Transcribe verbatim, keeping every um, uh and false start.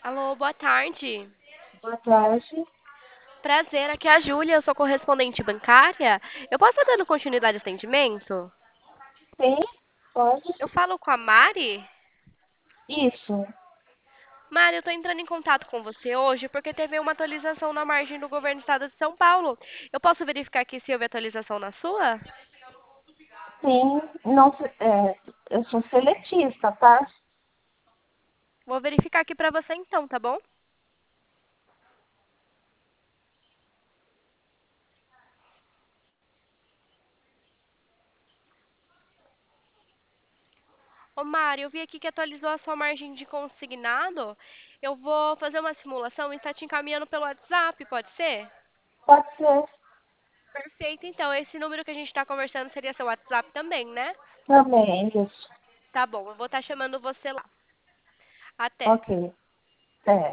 Alô, boa tarde. Boa tarde. Prazer, aqui é a Júlia, eu sou correspondente bancária. Eu posso estar dando continuidade ao atendimento? Sim, pode? Eu falo com a Mari? Isso. Mari, eu estou entrando em contato com você hoje porque teve uma atualização na margem do governo do estado de São Paulo. Eu posso verificar aqui se houve atualização na sua? Sim, não, se- é, eu sou seletista, tá? Vou verificar aqui para você então, tá bom? Ô Mari, eu vi aqui que atualizou a sua margem de consignado. Eu vou fazer uma simulação e estar te encaminhando pelo WhatsApp, pode ser? Pode ser Perfeito, então. Esse número que a gente está conversando seria seu WhatsApp também, né? também, isso. Tá bom, eu vou estar chamando você lá. Até. Ok, é.